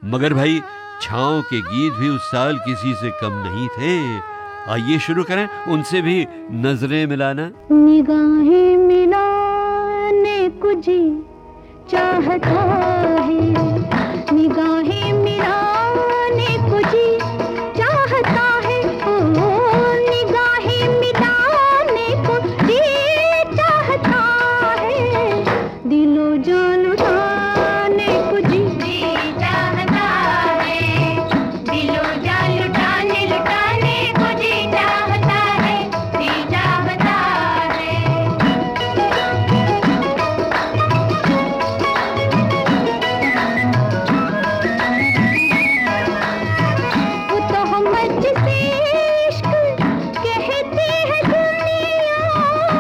मगर भाई छाँव के गीत भी उस साल किसी से कम नहीं थे। आइए शुरू करें उनसे भी नजरें मिलाना। निगाहें मिलाने को जी चाहता है, निगाहें मिलाने को जी चाहता है, ओ निगाहें मिलाने को जी चाहता है, दिलो जान लुटाने को जी चाहता है, दिलो जान लुटाने को जी चाहता है, जी चाहता है। वो तो हम जिसे इश्क कहते हैं दुनिया,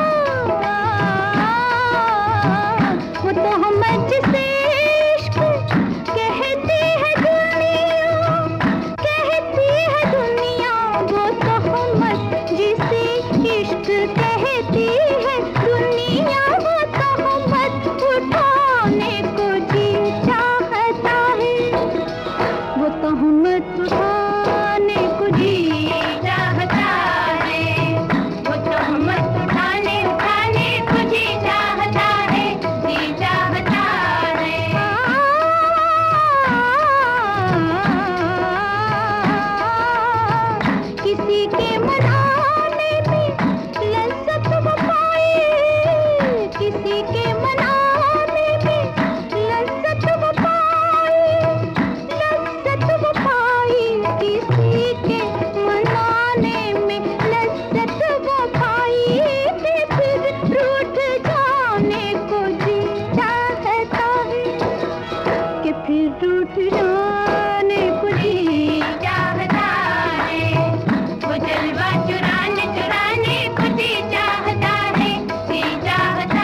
वो तो हम जिसे इश्क कहते हैं दुनिया, कहती है दुनिया, वो तो हम जिसे इश्क कहती है दुनिया, वो तो हम उठाने को जी चाहता है, वो तो हम उठाने को जी चाहता है, वो तो हम उठाने को जी चाहता है, जी चाहता है। किसी के मनाने में लज्जत वो पाए, किसी के मनाने में लज्जत वो पाए, लज्जत वो पाए, किसी के मनाने में लज्जत वो पाए, कि फिर रूठ जाने को जी चाहता है, कि फिर रूठ जाने को जी चाहता है, वो जलवा चुराने को जी चाहता है, जी चाहता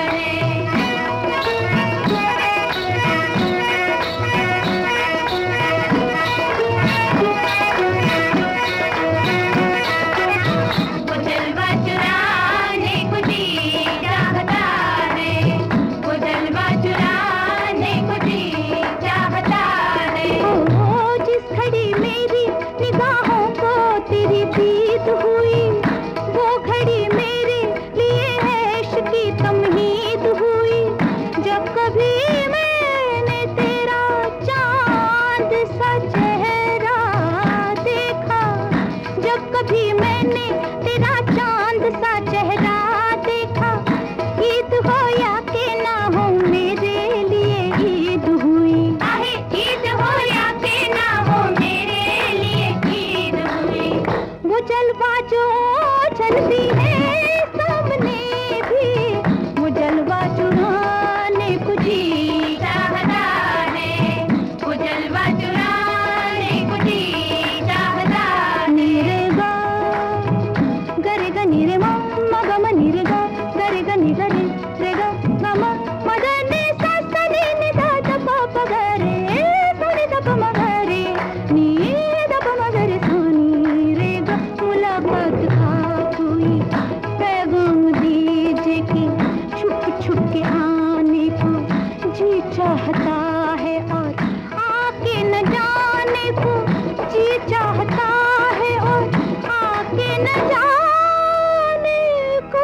वो जलवा चुराने को जी चाहता है, वो जलवा चुराने को जी चाहता है। ओ जिस घड़ी मेरी निगाहों को तेरी दीद हुई, वो घड़ी मेरे लिए ऐश की तमहीद हुई, जब कभी मैंने तेरा चांद सा चेहरा देखा, जब कभी मैंने तेरा चांद सा चेहरा देखा, ईद हो या के ना हो मेरे लिए ईद हुई, ईद हो या के ना हो मेरे लिए ईद हुई। वो जलवा जो चलती है सामने भी, वो जलवा चुराने को जी चाहता है, वो जलवा चुराने को जी चाहता है। नीरे गा गरे गा नीरे मा मा गा मा नीरे गा गरे गा नी गरे रे गा गा मा मा गा नी सा सा नी नी दा दा पा पा गा रे सा नी दा पा मा गा रे नी दा पा मा गा रे सा नी रे गा। मुलाकात आप हुई, पैगाम दीजिए कि छुप छुप के आने को जी चाहता है, और आके न जाने को जी चाहता है, और आके न जाने को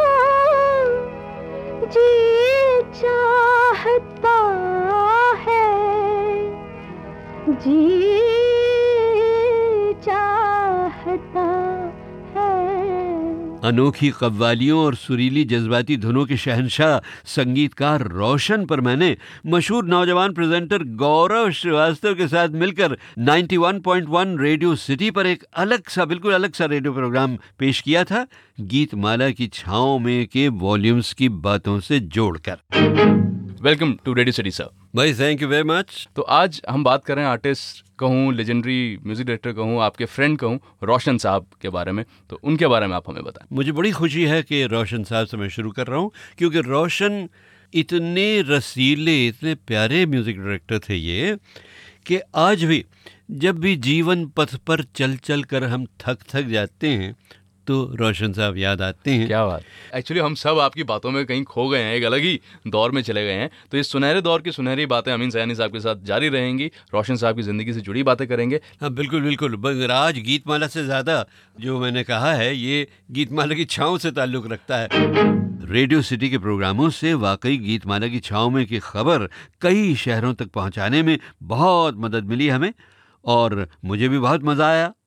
जी चाहता है, जी चाहता है। अनोखी कव्वालियों और सुरीली जज्बाती धुनों के शहंशाह संगीतकार रोशन पर मैंने मशहूर नौजवान प्रेजेंटर गौरव श्रीवास्तव के साथ मिलकर 91.1 रेडियो सिटी पर एक बिल्कुल अलग सा रेडियो प्रोग्राम पेश किया था, गीतमाला की छाँव में के वॉल्यूम्स की बातों से जोड़कर। Welcome to radio city sir. भाई थैंक यू वेरी मच। तो आज हम बात कर रहे हैं आर्टिस्ट कहूँ, लेजेंडरी म्यूजिक डायरेक्टर कहूँ, आपके फ्रेंड कहूँ, रोशन साहब के बारे में। तो उनके बारे में आप हमें बताएं। मुझे बड़ी खुशी है कि रोशन साहब से मैं शुरू कर रहा हूँ, क्योंकि रोशन इतने रसीले, इतने प्यारे म्यूजिक डायरेक्टर थे ये, कि आज भी जब भी जीवन पथ पर चल चल कर हम थक जाते हैं तो रोशन साहब याद आते हैं। क्या बात। एक्चुअली हम सब आपकी बातों में कहीं खो गए हैं, एक अलग ही दौर में चले गए हैं। तो इस सुनहरे दौर की सुनहरी बातें अमीन सयानी साहब के साथ जारी रहेंगी, रोशन साहब की ज़िंदगी से जुड़ी बातें करेंगे। हाँ बिल्कुल बिल्कुल, मगर आज गीतमाला से ज़्यादा जो मैंने कहा है ये गीतमाला की छाँव से ताल्लुक़ रखता है। रेडियो सिटी के प्रोग्रामों से वाकई गीतमाला की छाँव में की खबर कई शहरों तक पहुंचाने में बहुत मदद मिली हमें, और मुझे भी बहुत मज़ा आया।